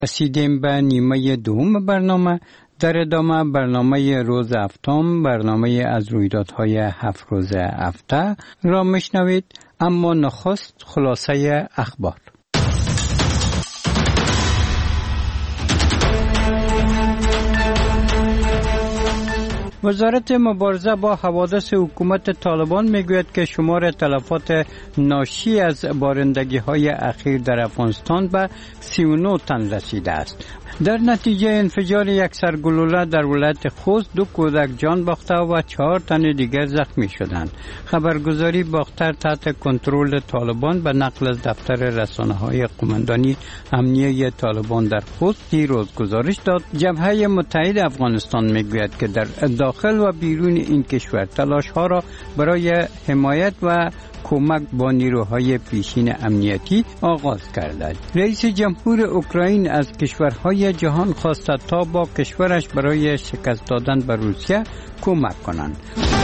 رسیدیم به نیمه دوم برنامه. در ادامه برنامه روز هفتم، برنامه از رویدادهای 7 روز هفته را میشنوید، اما نخست خلاصه اخبار. وزارت مبارزه با حوادث حکومت طالبان میگوید که شمار تلفات ناشی از بارندگی‌های اخیر در افغانستان به 39 تن رسیده است. در نتیجه انفجار یک سرگلوله در ولایت خوست 2 کودک جان باخته و 4 تن دیگر زخمی شدند. خبرگزاری باختر تحت کنترل طالبان به نقل از دفتر رسانه‌های قماندانی امنیه طالبان در خوست دیروز گزارش داد. جبهه متحد افغانستان میگوید که در داخل و بیرون این کشور تلاش‌ها را برای حمایت و کمک با نیروهای پیشین امنیتی آغاز کرده. رئیس جمهور اوکراین از کشورهای جهان خواسته تا با کشورش برای شکست دادن به روسیه کمک کنند.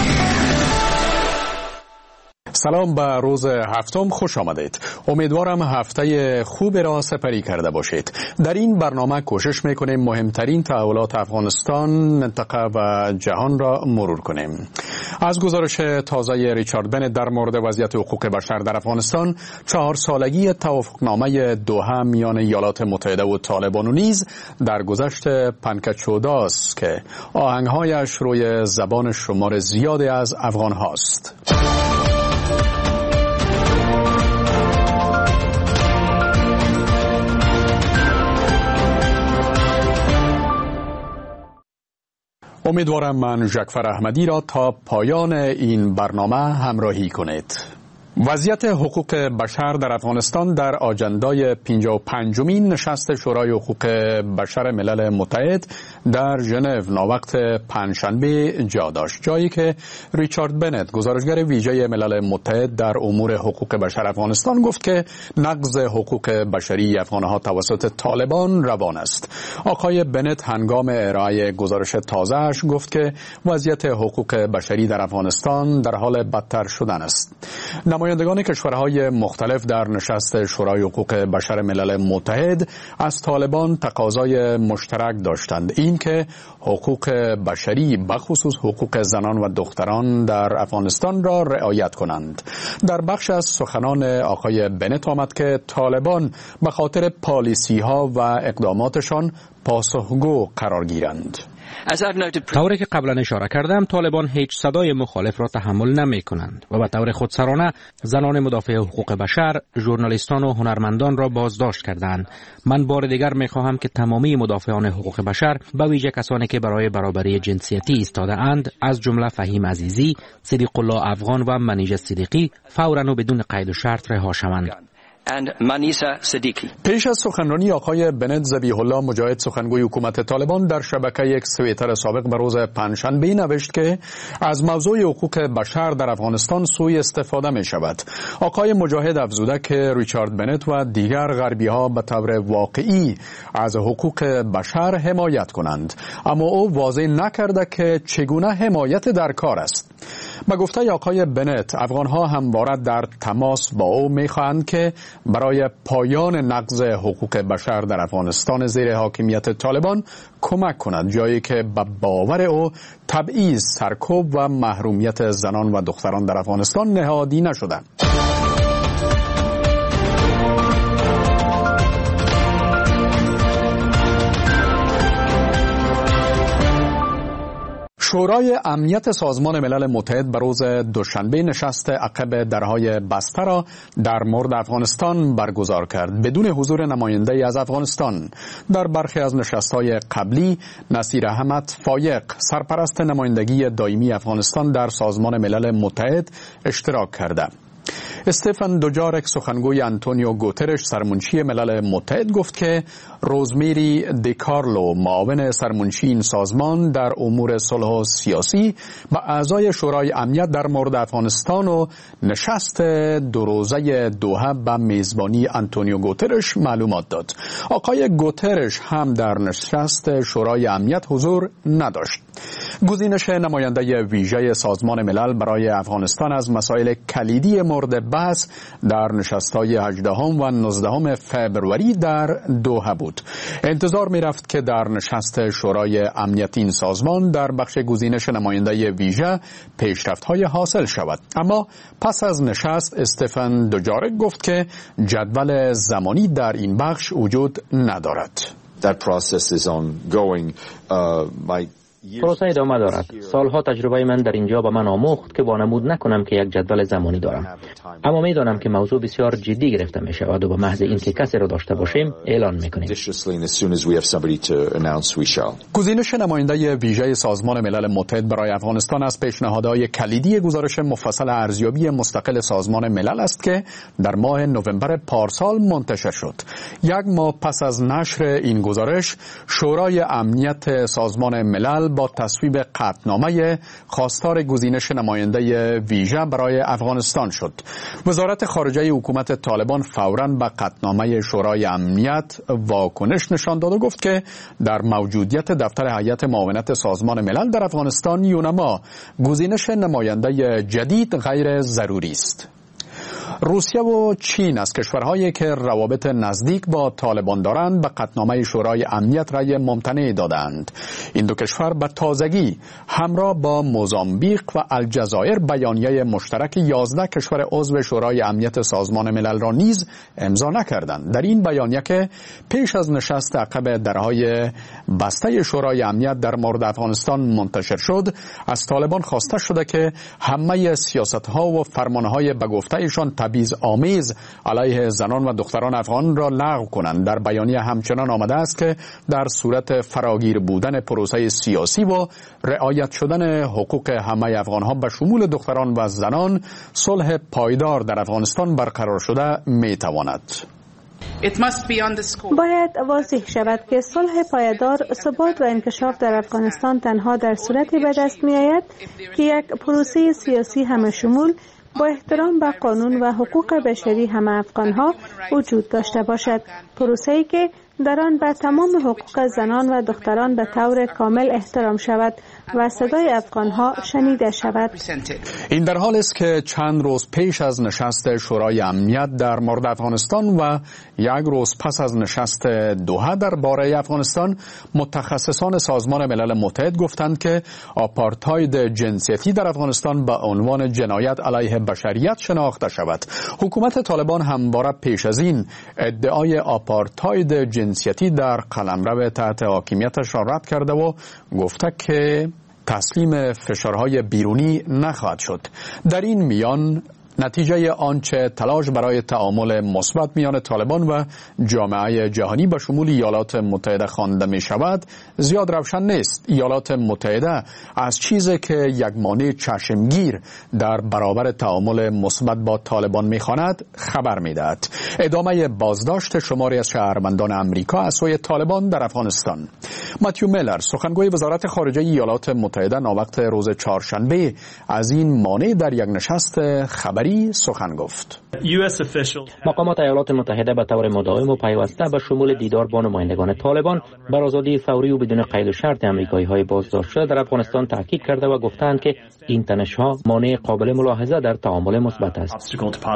سلام، به روز هفتم خوش آمدید. امیدوارم هفته خوب را سپری کرده باشید. در این برنامه کوشش میکنیم مهمترین تحولات افغانستان، منطقه و جهان را مرور کنیم. از گزارش تازه ریچارد بنت در مورد وضعیت حقوق بشر در افغانستان، 4 سالگی توافقنامه دوحه میان ایالات متحده و طالبان و نیز در گذشت پنکه شده است که آهنگهایش روی زبان شمار زیادی از افغان هاست. امیدوارم من جعفر احمدی را تا پایان این برنامه همراهی کنید. وضعیت حقوق بشر در افغانستان در آجندای 55مین نشست شورای حقوق بشر ملل متحد در ژنو ناوقت پنجشنبه جا داشت، جایی که ریچارد بنت گزارشگر ویژه ملل متحد در امور حقوق بشر افغانستان گفت که نقض حقوق بشری افغانها توسط طالبان روان است. آقای بنت هنگام ارائه گزارش تازه‌اش گفت که وضعیت حقوق بشری در افغانستان در حال بدتر شدن است. نمایندگان کشورهای مختلف در نشست شورای حقوق بشر ملل متحد از طالبان تقاضای مشترک داشتند، این که حقوق بشری بخصوص حقوق زنان و دختران در افغانستان را رعایت کنند. در بخش از سخنان آقای بنت آمد که طالبان به خاطر پالیسی ها و اقداماتشان پاسخگو قرار گیرند. طوری که قبلا اشاره کردم، طالبان هیچ صدای مخالف را تحمل نمی کنند و به طور خودسرانه زنان مدافع حقوق بشر، ژورنالیستان و هنرمندان را بازداشت کردند. من بار دیگر می خواهم که تمامی مدافعان حقوق بشر، به ویژه کسانی که برای برابری جنسیتی ایستاده اند، از جمله فهیم عزیزی، صدیق الله افغان و منیژه صدیقی، فوراً و بدون قید و شرط رها شوند. پیش از سخنرانی آقای بنت، ذبیح الله مجاهد سخنگوی حکومت طالبان در شبکه یک توییتر سابق به روز پنجشنبه نوشت که از موضوع حقوق بشر در افغانستان سوء استفاده می شود. آقای مجاهد افزوده که ریچارد بنت و دیگر غربی ها به طور واقعی از حقوق بشر حمایت کنند، اما او واضح نکرده که چگونه حمایت در کار است. به گفته آقای بنت، افغان ها همواره در تماس با او می خواهند که برای پایان نقض حقوق بشر در افغانستان زیر حاکمیت طالبان کمک کند، جایی که به باور او تبعیض، سرکوب و محرومیت زنان و دختران در افغانستان نهادی نشده. شورای امنیت سازمان ملل متحد به روز دوشنبه نشست عقب درهای بسته را در مورد افغانستان برگزار کرد بدون حضور نماینده از افغانستان. در برخی از نشست‌های قبلی نصیر احمد فایق، سرپرست نمایندگی دائمی افغانستان در سازمان ملل متحد، اشتراک کرده. استفان دوجارک، سخنگوی آنتونیو گوترش سرمنشی ملل متحد، گفت که روزمیری دیکارلو، معاون سرمنشی این سازمان در امور صلح و سیاسی، به اعضای شورای امنیت در مورد افغانستان و نشست 2 روزه دوحه به میزبانی آنتونیو گوترش معلومات داد. آقای گوترش هم در نشست شورای امنیت حضور نداشت. گزینش نماینده ویژه سازمان ملل برای افغانستان از مسائل کلیدی مورد بحث در نشست‌های 18 و 19 فوریه در دوحه بود. بود. انتظار می رفت که در نشست شورای امنیت این سازمان در بخش گزینش نماینده ویژه پیشرفت‌های حاصل شود. اما پس از نشست استفن دوجارک گفت که جدول زمانی در این بخش وجود ندارد. پروسه ادامه دارد. سالها تجربه من در اینجا به من آموخت که وانمود نکنم که یک جدول زمانی دارم. اما میدانم که موضوع بسیار جدی گرفته می شود و به محض اینکه کسی را داشته باشیم اعلان میکنیم. گزینش نماینده ویژه سازمان ملل متحد برای افغانستان از پیشنهادهای کلیدی گزارش مفصل ارزیابی مستقل سازمان ملل است که در ماه نوامبر پارسال منتشر شد. یک ماه پس از نشر این گزارش، شورای امنیت سازمان ملل با تصویب قطعنامه خواستار گزینش نماینده ویژه برای افغانستان شد. وزارت خارجه حکومت طالبان فوراً به قطعنامه شورای امنیت واکنش نشان داد و گفت که در موجودیت دفتر هیئت معاونت سازمان ملل در افغانستان یونما گزینش نماینده جدید غیر ضروری است. روسیه و چین از کشورهایی که روابط نزدیک با طالبان دارند به قطعنامه شورای امنیت رأی ممتنع دادند. این دو کشور به تازگی همراه با موزامبیق و الجزایر بیانیه مشترک 11 کشور عضو شورای امنیت سازمان ملل را نیز امضا نکردند. در این بیانیه که پیش از نشست عقب درهای بسته شورای امنیت در مورد افغانستان منتشر شد، از طالبان خواسته شده که همه سیاست‌ها و فرمان‌های به گفته‌شان تبعیض‌آمیز علیه زنان و دختران افغان را لغو کنند. در بیانیه همچنان آمده است که در صورت فراگیر بودن پروسه سیاسی و رعایت شدن حقوق همه افغان‌ها به شمول دختران و زنان، صلح پایدار در افغانستان برقرار شده می‌تواند. باید واضح شود که صلح پایدار، ثبات و انکشاف در افغانستان تنها در صورتی به دست می‌آید که یک پروسه سیاسی همه شمول با احترام به قانون و حقوق بشری همه افغان‌ها وجود داشته باشد. پروسه‌ای که در آن به تمام حقوق زنان و دختران به طور کامل احترام شود و صدای افغان‌ها شنیده شود. این در حال است که چند روز پیش از نشست شورای امنیت در مورد افغانستان و یک روز پس از نشست دوحه درباره افغانستان، متخصصان سازمان ملل متحد گفتند که آپارتاید جنسیتی در افغانستان به عنوان جنایت علیه بشریت شناخته شود. حکومت طالبان همواره پیش از این ادعای آپارتاید جنسیتی در قلمرو تحت حاکمیتش را رد کرده و گفته که تسلیم فشارهای بیرونی نخواهد شد. در این میان نتیجه آنچه تلاش برای تعامل مثبت میان طالبان و جامعه جهانی به شمول ایالات متحده خوانده می شود زیاد روشن نیست. ایالات متحده از چیزی که یک مانع چشمگیر در برابر تعامل مثبت با طالبان می خواند خبر می دهد. ادامه بازداشت شماری از شهروندان امریکا از سوی طالبان در افغانستان. ماتیو میلر، سخنگوی وزارت خارجه ایالات متحده، ناوقت روز چهارشنبه از این مانع در یک نشست خبری سخن گفت. مقامات ایالات متحده به طور مداوم و پیوسته به شمول دیدار با نمایندگان طالبان بر آزادی فوری و بدون قید و شرط امریکایی‌های بازداشت شده در افغانستان تاکید کرده و گفتند که این تنش‌ها مانع قابل ملاحظه در تعامل مثبت است.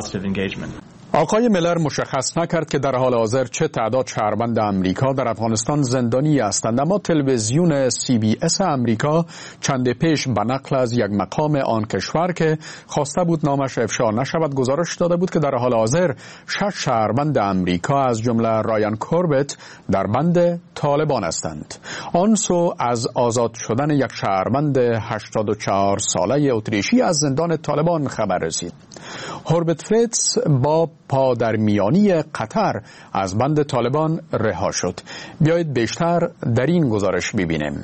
آقای میلر مشخص نکرد که در حال حاضر چه تعداد شهروند امریکا در افغانستان زندانی هستند، اما تلویزیون CBS امریکا چند پیش به نقل از یک مقام آن کشور که خواسته بود نامش افشا نشود گزارش داده بود که در حال حاضر 6 شهروند امریکا از جمله رایان کوربت در بند طالبان هستند. آن سو از آزاد شدن یک شهروند 84 ساله اتریشی از زندان طالبان خبر رسید. هوربت فریتز با پادرمیانی قطر از بند طالبان رها شد. بیایید بیشتر در این گزارش ببینیم.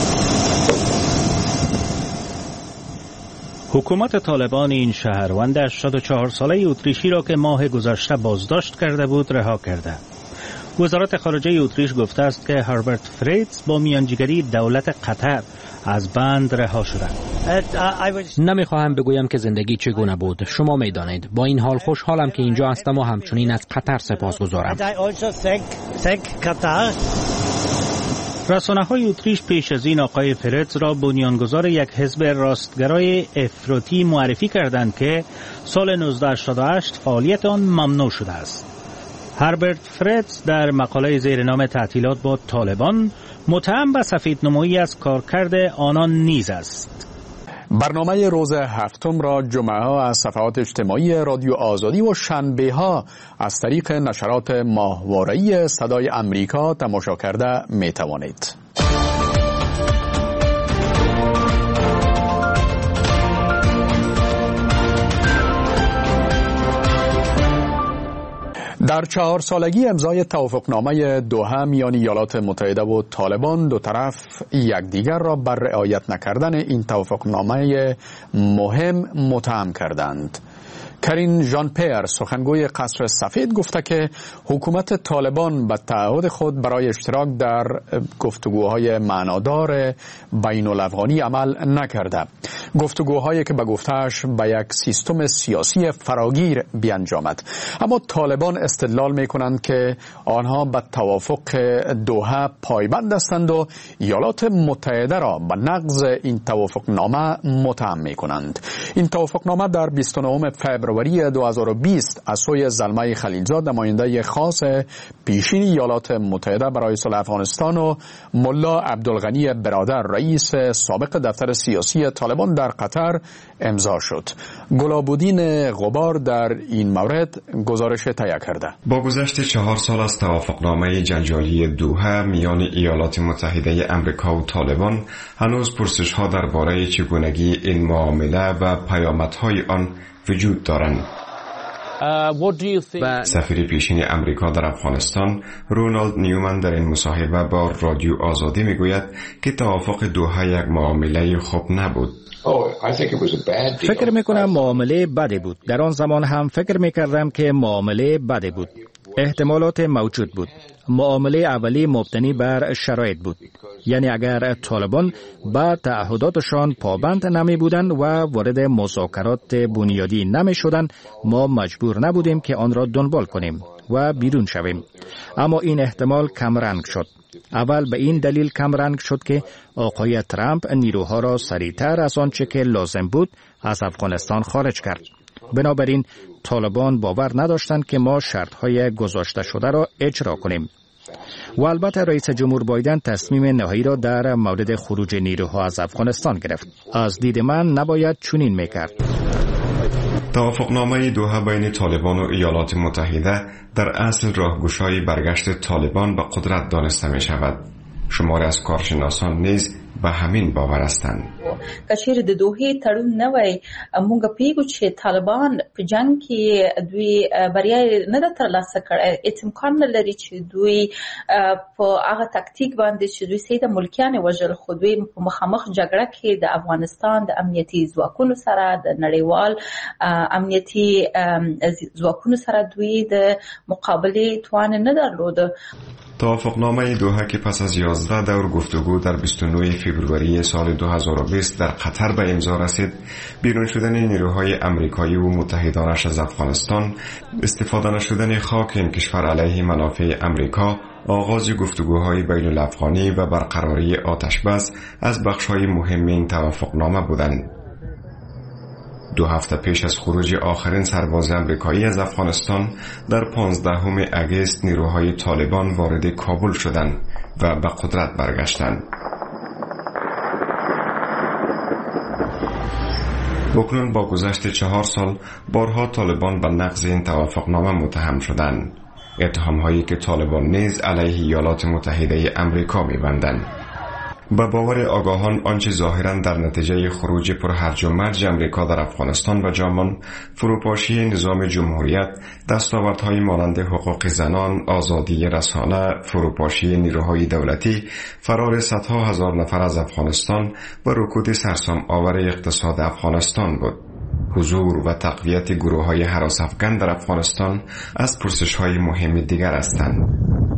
حکومت طالبان این شهروند 84 ساله اتریشی را که ماه گذشته بازداشت کرده بود رها کرده. وزارت خارجه اتریش گفته است که هربرت فریتز با میانجیگری دولت قطر از بند رها شده. نمیخواهم بگویم که زندگی چگونه بود. شما میدانید. با این حال خوشحالم که اینجا هستم و همچنین از قطر سپاسگزارم. رسانه‌های اتریش پیش از این آقای فریتز را بنیانگذار یک حزب راستگرای افراطی معرفی کردند که سال 1988 فعالیت آن ممنوع شده است. هربرت فریتز در مقاله زیر نام تعطیلات با طالبان متهم به سفیدنمایی از کارکرد آنان نیز است. برنامه روز هفتم را جمعه ها از صفحات اجتماعی رادیو آزادی و شنبه ها از طریق نشرات ماهواره‌ای صدای امریکا تماشا کرده می توانید. در 4 سالگی امضای توافقنامه دوحه میان ایالات متحده و طالبان، دو طرف یکدیگر را بر رعایت نکردن این توافقنامه مهم متهم کردند. کرین ژان پیر، سخنگوی قصر سفید، گفته که حکومت طالبان به تعهد خود برای اشتراک در گفتگوهای معنادار بین الافغانی عمل نکرده. گفتگوهایی که به گفتهش به یک سیستم سیاسی فراگیر بیانجامد. اما طالبان استدلال می کنند که آنها به توافق دوحه پایبند هستند و ایالات متحده را به نقض این توافقنامه متهم می کنند. این توافقنامه در 29 فوریه 2020 از سوی زلمه خلیلزاد، نماینده خاص پیشین ایالات متحده برای صلح افغانستان، و ملا عبدالغنی برادر، رئیس سابق دفتر سیاسی طالبان در قطر امضا شد. گلابودین غبار در این مورد گزارش تهیه کرده. با گذشت 4 سال از توافقنامه جنجالی دوحه میان ایالات متحده آمریکا و طالبان، هنوز پرسش‌ها درباره چگونگی این معامله و پیامدهای آن وجود دارند. سفیر پیشین امریکا در افغانستان رونالد نیومن در این مصاحبه با رادیو آزادی میگوید که توافق دوحه یک معامله خوب نبود. فکر میکنم معامله بدی بود. در آن زمان هم فکر میکردم که معامله بدی بود. احتمالات موجود بود. معامله اولی مبتنی بر شرایط بود. یعنی اگر طالبان با تعهداتشان پابند نمی بودند و وارد مذاکرات بنیادی نمی شدند، ما مجبور نبودیم که آن را دنبال کنیم و بیرون شویم. اما این احتمال کمرنگ شد. اول به این دلیل کمرنگ شد که آقای ترامپ نیروها را سریعتر از آنچه که لازم بود از افغانستان خارج کرد. بنابراین طالبان باور نداشتند که ما شرطهای گذاشته شده را اجرا کنیم. و البته رئیس جمهور بایدن تصمیم نهایی را در مورد خروج نیروها از افغانستان گرفت. از دید من نباید چنین میکرد. توافقنامه دوحه بین طالبان و ایالات متحده در اصل راهگشای برگشت طالبان به قدرت دانسته می شود. شماری از کارشناسان نیز به همین باور هستند. کچیر د دوحې تړون نه وای، موږ پیګو چې طالبان په جنگ کې دوی بریا نه ترلاسه کړي. امکان نه لري چې دوی په هغه تاکتیک باندې چې دوی سید ملکیان وژل، خو دوی په مخامخ جګړه کې د افغانستان د امنیتي ځواکونو سره، د نړیوال امنیتي ځواکونو سره دوی د مقابله توان نه درلود. توافقنامه دوحه که پس از 11 دور گفتگو در 29 فوریه سال 2020 در قطر به امضا رسید، بیرون شدن نیروهای امریکایی و متحدانش از افغانستان، استفاده نشدن خاک این کشور علیه منافع امریکا، آغاز گفتگوهای بین الافغانی و برقراری آتشبس از بخش‌های مهم این توافقنامه بودند. 2 هفته پیش از خروج آخرین سرباز امریکایی از افغانستان در 15 اگست نیروهای طالبان وارد کابل شدند و به قدرت برگشتند. اکنون با گذشت 4 سال بارها طالبان به نقض این توافقنامه متهم شدند. اتهام‌هایی که طالبان نیز علیه ایالات متحده آمریکا می‌بندند. به باور آگاهان آنچه ظاهراً در نتیجه خروج پرهرج و مرج امریکا در افغانستان و ژامان، فروپاشی نظام جمهوریت، دستاوردهای مانند حقوق زنان، آزادی رسانه، فروپاشی نیروهای دولتی، فرار صدها هزار نفر از افغانستان و رکود سرسام آور اقتصاد افغانستان بود. حضور و تقویت گروه‌های هراس افکن در افغانستان از پرسش‌های مهم دیگر هستند.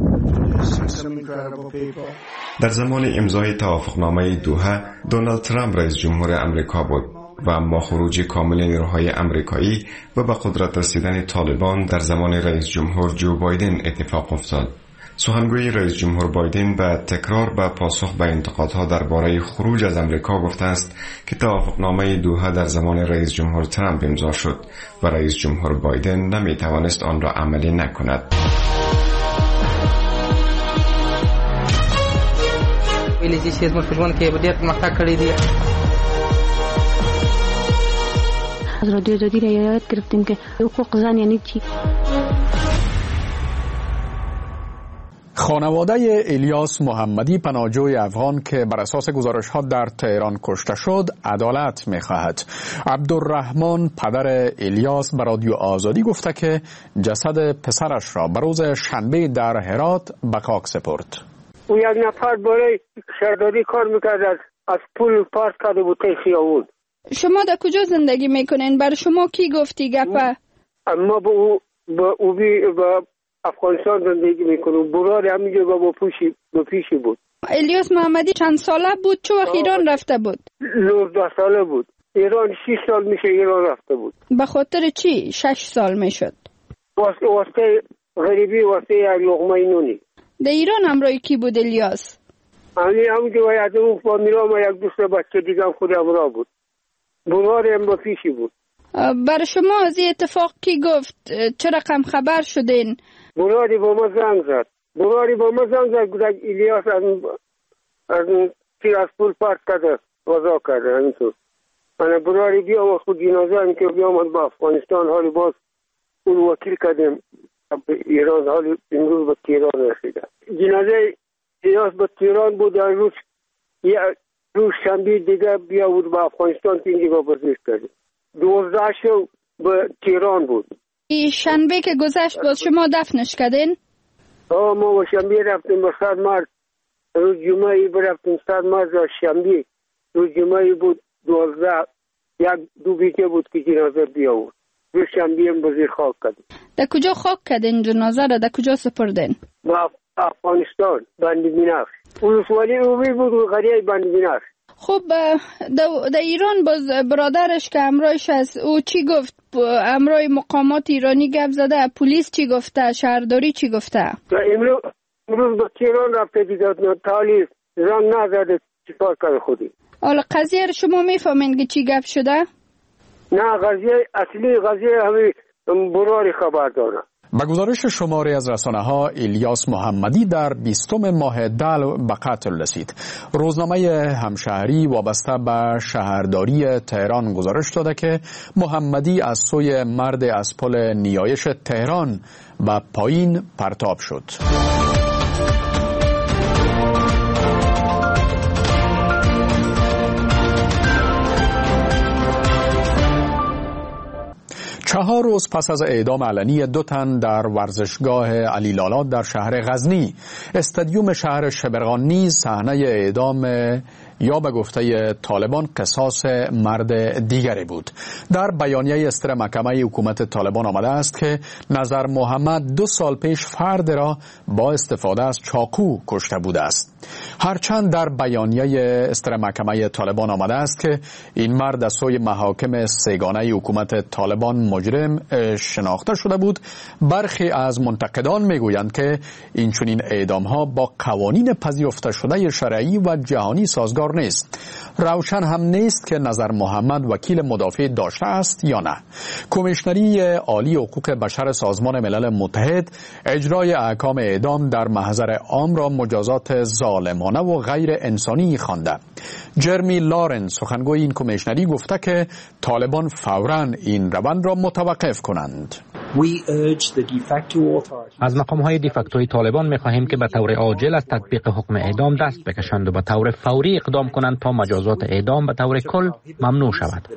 در زمان امضای توافقنامه دوحه، دونالد ترامپ رئیس جمهور امریکا بود و اما خروج کامل نیروهای امریکایی و به قدرت رسیدن طالبان در زمان رئیس جمهور جو بایدن اتفاق افتاد. سخنگوی رئیس جمهور بایدن به تکرار به پاسخ به انتقادها درباره خروج از امریکا گفته است که توافقنامه دوحه در زمان رئیس جمهور ترامپ امضا شد و رئیس جمهور بایدن نمی توانست آن را عملی نکند. ویلې چې زموږ په ژوند کې ډېر پرمختګ کړی دی. از رادیو آزادی را یاد گرفتیم که حقوق زن یعنی چی. خانواده الیاس محمدی پناهجوی افغان که بر اساس گزارش‌ها در تهران کشته شد عدالت می‌خواهد. عبدالرحمن پدر الیاس به رادیو آزادی گفته که جسد پسرش را به روز شنبه در هرات به خاک سپرد. او یک نفر برای شهرداری کار می‌کرد، از پول پارک کرده بود خیابون. شما در کجا زندگی میکنین؟ بر شما کی گفتی گپه؟ ما با افغانستان زندگی میکنم. برای همینجا با پیشی بود. الیاس محمدی چند ساله بود؟ چه وقت ایران رفته بود؟ 19 ساله بود. ایران 6 سال میشه ایران رفته بود. به خاطر چی 6 سال میشد؟ واسه غریبی، واسه یک لقمه نونی. در ایران همراه کی بود الیاس؟ همونجا باید اون فامیلا ما یک دوست بچه دیگه هم خود همراه بود. برای هم با پیشی بود. بر شما از این اتفاق کی گفت؟ چه رقم خبر شدین؟ برای با ما زنگ زد. گفت الیاس از پول پارک کرده، وضع کرده. همینطور من برای بیام خود جنازه هم که بیام با افغانستان، حالی باز اون وکیل کردیم ایران، حالی امروز به تهران رسیده. جنازه الیاس به تهران بود. روز شنبه دیگه بیا بود به افغانستان که اینجا بازداشت کردیم. 12 شو به تهران بود. این شنبه که گذشت باز شما دفنش کردین؟ ما با شنبه رفتیم به سرمرد. روز جمعه برفتیم سرمرد و شنبه. روز جمعه بود 12. یک دو بیته بود که جنازه بیا بود. روز شنبه هم بزیر خاک کردیم. در کجا خاک کردین جنازه را؟ در کجا سپردین؟ با افغانستان، بندیمیناخ. ولسوالی اوبی بود، قریه بندیمیناخ. خب در ایران باز برادرش که همراهش از او چی گفت؟ همراه مقامات ایرانی گپ زده؟ پلیس چی گفته؟ شهرداری چی گفته؟ امروز به تهران رفته دیگه، تالی زنگ نزده چیکار کرده خودی. حالا قضیه رو شما میفهمین که چی گپ شده؟ نه، اصلی قضیه همین براری خبر داره. به گزارش شماری از رسانه‌ها الیاس محمدی در 20 ماه دل به قتل رسید. روزنامه همشهری وابسته به شهرداری تهران گزارش داده که محمدی از سوی مرد از پل نیایش تهران به پایین پرتاب شد. 4 روز پس از اعدام علنی 2 تن در ورزشگاه علی لالا در شهر غزنی، استادیوم شهر شبرغان نیز صحنه اعدام یا به گفته طالبان قصاص مرد دیگری بود. در بیانیه اصدار محکمه حکومت طالبان آمده است که نظر محمد 2 سال پیش فرد را با استفاده از چاقو کشته بوده است. هرچند در بیانیه اصدار محکمه طالبان آمده است که این مرد از سوی محاکم سگانه حکومت طالبان مجرم شناخته شده بود، برخی از منتقدان میگویند که این چنین اعدام‌ها با قوانین پذیرفته شده شرعی و جهانی سازگار نیست. روشن هم نیست که نظر محمد وکیل مدافع داشته است یا نه. کمیشنری عالی حقوق بشر سازمان ملل متحد اجرای احکام اعدام در محضر عام را مجازات ظالمانه و غیر انسانی خوانده. جرمی لارنس سخنگوی این کمیشنری گفته که طالبان فوراً این روند را متوقف کنند. از مقام‌های دیفکتوی طالبان می‌خواهیم که به طور عاجل از تطبیق حکم اعدام دست بکشند و به طور فوری اقدام کنند تا مجازات اعدام به طور کل ممنوع شود.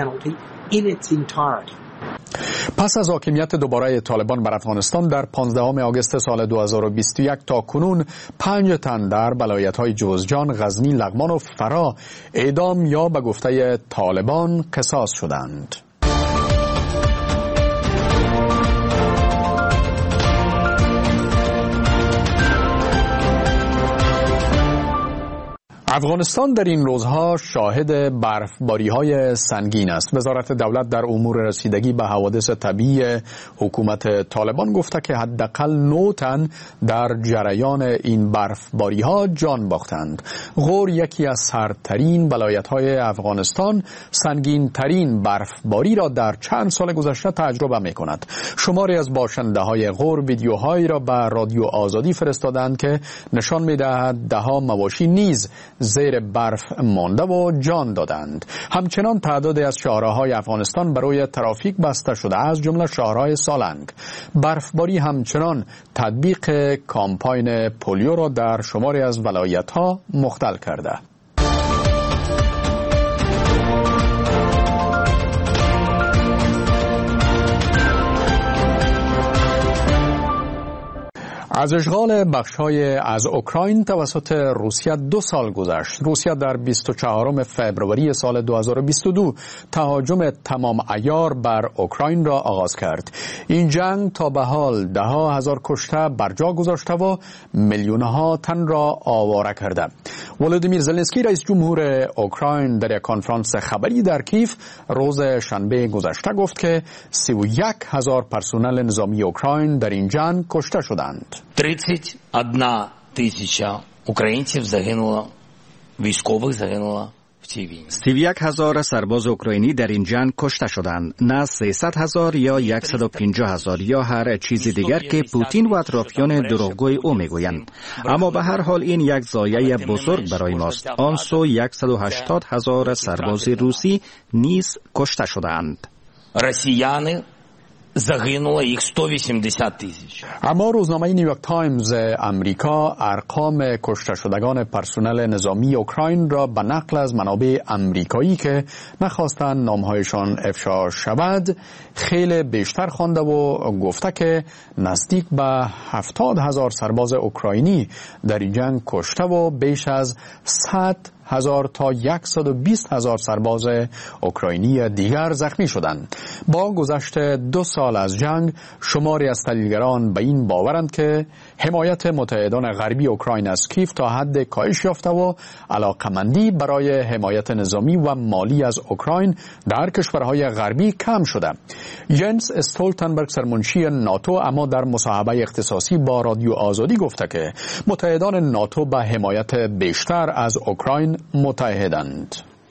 پس از حاکمیت دوباره طالبان بر افغانستان در 15 آگوست سال 2021 تا کنون 5 تن در ولایت‌های جوزجان، غزنی، لغمان و فرا اعدام یا به گفته طالبان قصاص شدند. افغانستان در این روزها شاهد برفباری‌های سنگین است. وزارت دولت در امور رسیدگی به حوادث طبیعی حکومت طالبان گفته که حداقل 9 تن در جریان این برفباری‌ها جان باختند. غور یکی از سردترین ولایت‌های افغانستان سنگین‌ترین برفباری را در چند سال گذشته تجربه می‌کند. شماری از باشنده‌های غور ویدیوهایی را به رادیو آزادی فرستادند که نشان می‌دهد ده‌ها مواشی نیز زیر برف مانده و جان دادند. همچنان تعدادی از شاهراهای افغانستان برای ترافیک بسته شده از جمله شاهراه سالنگ. برفباری همچنان تطبیق کامپاین پولیو را در شماری از ولایت‌ها مختل کرده. از اشغال بخش‌های از اوکراین توسط روسیه 2 سال گذشت. روسیه در 24 فوریه سال 2022 تهاجم تمام عیار بر اوکراین را آغاز کرد. این جنگ تا به حال 10,000 کشته بر جا گذاشته و میلیون‌ها تن را آواره کرده. ولودیمیر زلنسکی رئیس جمهور اوکراین در یک کنفرانس خبری در کیف روز شنبه گذشته گفت که 31,000 پرسنل نظامی اوکراین در این جنگ کشته شدند. 31,000 українців загинуло, військових загинуло в цій війні. 31,000 سرباز اوکراینی در این جنگ کشته شدند. نه 300,000 یا 150,000 یا هر چیز دیگر که پوتین و اطرافیان دروغگوی او میگویند. اما به هر حال این یک ضایعه بزرگ برای ماست. آن سو 180,000 سرباز روسی نیز کشته شدند. رسیяни загинуло їх 180,000. اما روزنامه نیویورک تایمز امریکا ارقام کشته شدگان پرسنل نظامی اوکراین را به نقل از منابع امریکایی که نخواستند نامهایشان افشا شود خیلی بیشتر خوانده و گفته که نزدیک به 70,000 سرباز اوکراینی در این جنگ کشته و بیش از 100,000 تا 120,000 سرباز اوکراینی دیگر زخمی شدند. با گذشت 2 سال از جنگ شماری از تحلیلگران به این باورند که حمایت متحدان غربی اوکراین از کیف تا حد کاهش یافته و علاقمندی برای حمایت نظامی و مالی از اوکراین در کشورهای غربی کم شده. ینس استولتنبرگ سرمنشی ناتو اما در مصاحبه اختصاصی با رادیو آزادی گفته که متحدان ناتو به حمایت بیشتر از اوکراین متحدند.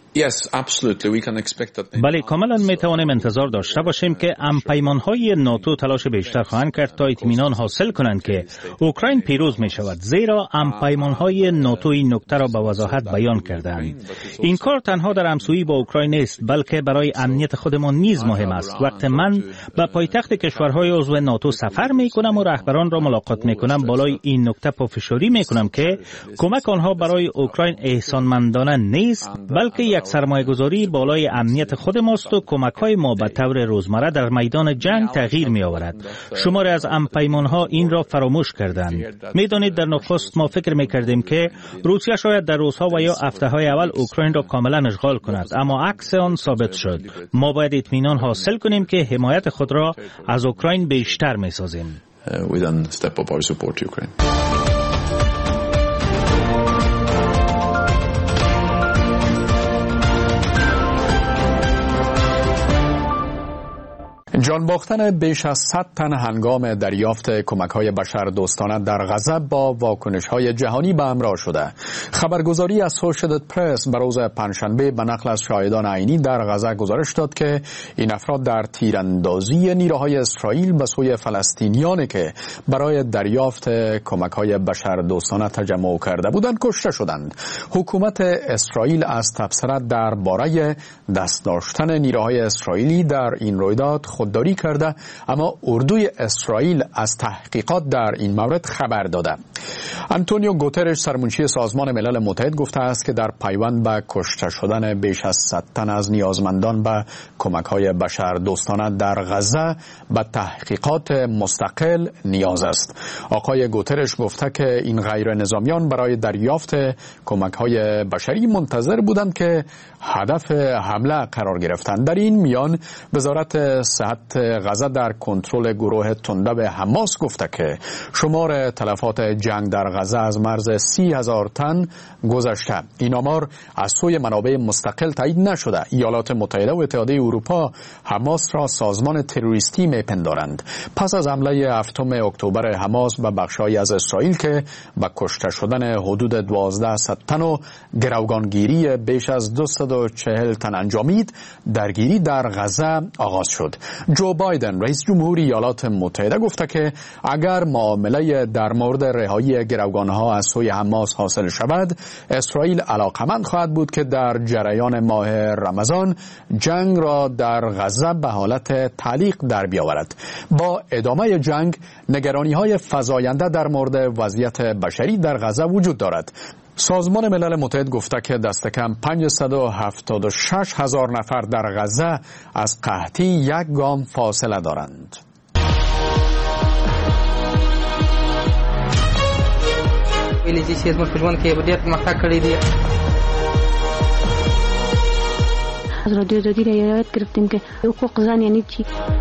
بله، کاملا می توانیم انتظار داشته باشیم که همپیمان‌های ناتو تلاش بیشتر خواهند کرد تا اطمینان حاصل کنند که اوکراین پیروز می شود، زیرا همپیمان‌های ناتو این نکته را به وضاحت بیان کردند. این کار تنها در همسویی با اوکراین نیست، بلکه برای امنیت خودمان نیز مهم است. وقتی من به پایتخت کشورهای عضو ناتو سفر می کنم و رهبران را ملاقات می کنم، بالای این نکته پافشاری می کنم که کمک آنها برای اوکراین احسانمندانه نیست، بلکه یک سرمایه‌گذاری بالای امنیت خود ماست و کمک‌های ما به طور روزمره در میدان جنگ تغییر می‌آورد. شماری از همپیمان‌ها این را فراموش کردند. می‌دانید در نخست ما فکر می‌کردیم که روسیه شاید در روزها و یا هفته‌های اول اوکراین را کاملا اشغال کند، اما عکس آن ثابت شد. ما باید اطمینان حاصل کنیم که حمایت خود را از اوکراین بیشتر می‌سازیم. جان باختن بیش از 100 تن هنگام دریافت کمک‌های بشردوستانه در غزه با واکنش‌های جهانی به همراه شده. خبرگزاری اسوشییتد پرس به روز پنجشنبه به نقل از شاهدان عینی در غزه گزارش داد که این افراد در تیراندازی نیروهای اسرائیل به سوی فلسطینیانی که برای دریافت کمک‌های بشردوستانه تجمع کرده بودند کشته شدند. حکومت اسرائیل از تبصره درباره دست داشتن نیروهای اسرائیلی در این رویداد خودداری کرده، اما اردوی اسرائیل از تحقیقات در این مورد خبر داده. آنتونیو گوترش سرمنشی سازمان ملل متحد گفته است که در پیوند به کشته شدن بیش از 100 تن از نیازمندان به کمک‌های بشردوستانه در غزه به تحقیقات مستقل نیاز است. آقای گوترش گفته که این غیر نظامیان برای دریافت کمک‌های بشری منتظر بودند که هدف حمله قرار گرفتند. در این میان وزارت صحت وضعیت غزه در کنترل گروه تندب حماس گفته که شمار تلفات جنگ در غزه از مرز 30,000 تن گذشته. این آمار از سوی منابع مستقل تایید نشده. ایالات متحده و اتحادیه اروپا حماس را سازمان تروریستی میپندارند. پس از حمله 7 اکتبر حماس به بخش‌هایی از اسرائیل که با کشته شدن حدود 1200 تن و گروگانگیری بیش از 240 تن انجامید، درگیری در غزه آغاز شد. جو بایدن رئیس جمهوری ایالات متحده گفته که اگر معامله در مورد رهایی گروگانها از سوی حماس حاصل شود، اسرائیل علاقمند خواهد بود که در جریان ماه رمضان جنگ را در غزه به حالت تعلیق در بیاورد. با ادامه جنگ نگرانی‌های فزاینده در مورد وضعیت بشری در غزه وجود دارد. سازمان ملل متحد گفته که دست کم 576,000 نفر در غزه از قحطی یک گام فاصله دارند. ویلي چې زموږ په ژوند کې ډېر پرمختګ کړی دی. از رادیو آزادی را یاد گرفتیم که حقوق زن یعنی چی.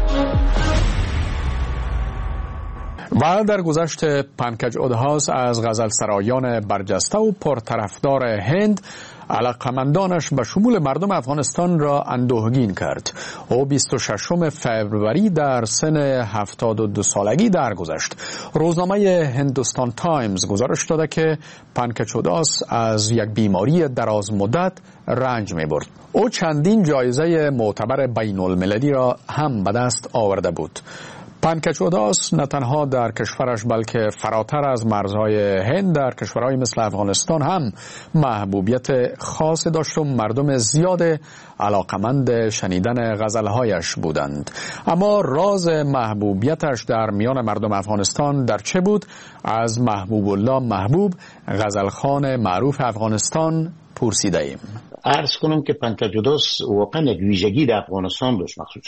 و در گذشت پنکج اودهاس از غزل سرایان برجسته و پرطرفدار هند علاقمندانش به شمول مردم افغانستان را اندوهگین کرد. او 26 فوریه در سن 72 سالگی درگذشت. روزنامه هندوستان تایمز گزارش داده که پنکج اودهاس از یک بیماری دراز مدت رنج می‌برد. او چندین جایزه معتبر بین المللی را هم به دست آورده بود. پنکج اودهاس نه تنها در کشورش بلکه فراتر از مرزهای هند در کشورهای مثل افغانستان هم محبوبیت خاص داشت و مردم زیاد علاقمند شنیدن غزلهایش بودند. اما راز محبوبیتش در میان مردم افغانستان در چه بود؟ از محبوب الله محبوب، غزلخوان معروف افغانستان، پرسیده ایم. عرض کنم که پنکج اودهاس واقعا یک ویژگی در افغانستان داشت. مخصوصا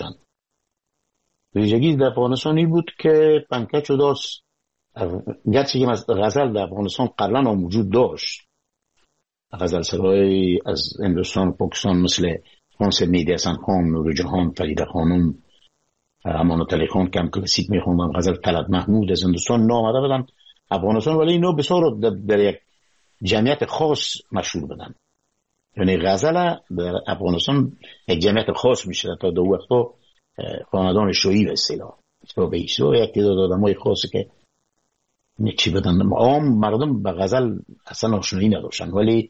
ویژگی در افغانستانی بود که پنکج اودهاس گرچه که غزل در افغانستان قبلا هم وجود داشت، غزل سرای از هندوستان و پاکستان مثل خانس مهدی حسن خان، نور جهان، فریده خانم، امانت علی خان کم کلاسیک میخوندن، غزل طلعت محمود از هندوستان نامده بدن افغانستان، ولی اینا بسیار در یک جمعیت خاص مشهور بدن. یعنی غزل در افغانستان یک جمعیت خاص میشه. تا دو وقتا خاندان شویی به اصطلاح به ایسو یک تعداد آدمای خاصی که چی بدن، عام مردم به غزل اصلا آشنایی نداشتن، ولی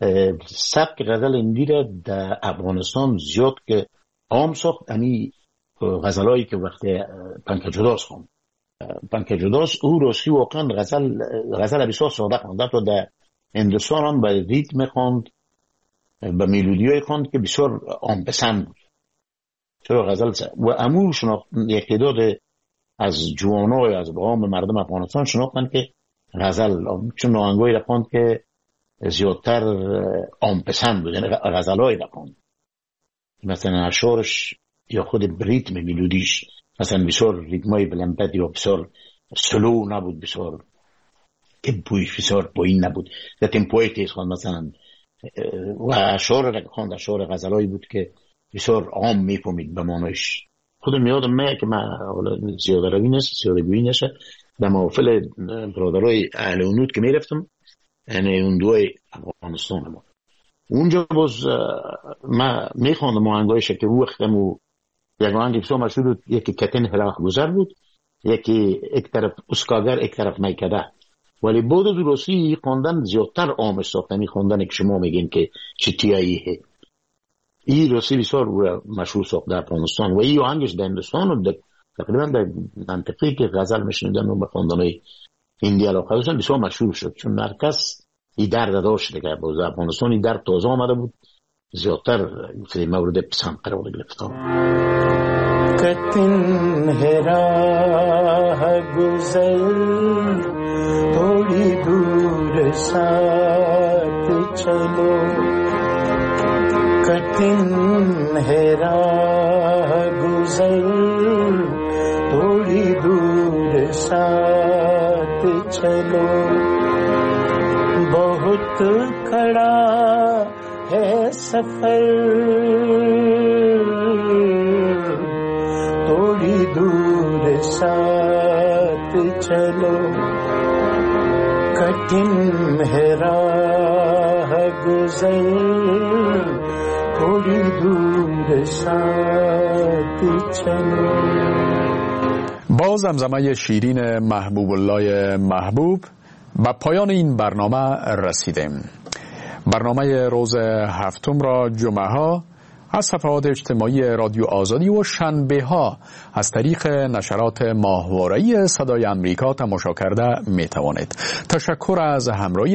سبک غزل هندی را در افغانستان زیاد که عام ساخت. یعنی غزلایی که وقتی پنکج اودهاس خوند، پنکج اودهاس او راستی واقعا غزل بسیار ساده خوند. تا در هندوستان هم به ریتم خوند، به ملودیای خوند که بسیار عام پسند بود. چرا غزل و امور شناخت یک تعداد از جوانای از عام مردم افغانستان شناختن که غزل چون آهنگایی را خواند که زیادتر عام پسند بود، یعنی غزلایی را خواند مثلا اشعارش یا خود ریتم ملودیش مثلا بسیار ریتمای بلندت یا بسیار سلو نبود، بسیار تمپویش بسیار پایین نبود، در تمپوی تیز خواند مثلا. و اشعار را خواند اشعار غزلایی بود که بسیار عام میفهمید به معنیش. خودم یادم میاد که من زیاده روی نیست، زیاده گویی نشه، در محافل برادرای اهل اونود که میرفتم، یعنی اون دوی افغانستان ما اونجا باز من میخواندم آهنگایش که رو وقتم و یک آهنگ بسیار مشهور بود، یکی کتن هلاک گذر بود، یکی یک طرف اسکاگر یک طرف میکده، ولی بود درستی خواندن زیادتر عامش ساختن. خواندن که شما میگین که چتیاییه این راستی بسیار مشهور ساخت در افغانستان و این آهنگش در هندوستان و تقریبا در منطقه‌ای که غزل میشنیدن و به خواندن‌های هندی علاقه داشتن بسیار مشهور شد، چون هر کس این درد داشت دیگه. باز افغانستان این درد تازه آمده بود، زیادتر مورد پسند قرار گرفت. کتن هرا گزر थोड़ी दूर साथ चलो कठिन है राह गुजर थोड़ी दूर साथ चलो बहुत खड़ा है सफर थोड़ी साथ चलो कठिन है राह गुजर थोड़ी दूर साथ چلو. با زمزمه شیرین محبوب الله محبوب به پایان این برنامه رسیدیم. برنامه روز هفتم را جمعه ها از صفحات اجتماعی رادیو آزادی و شنبه ها از طریق نشرات ماهواره‌ای صدای امریکا تماشا کرده می توانید. تشکر از همراهی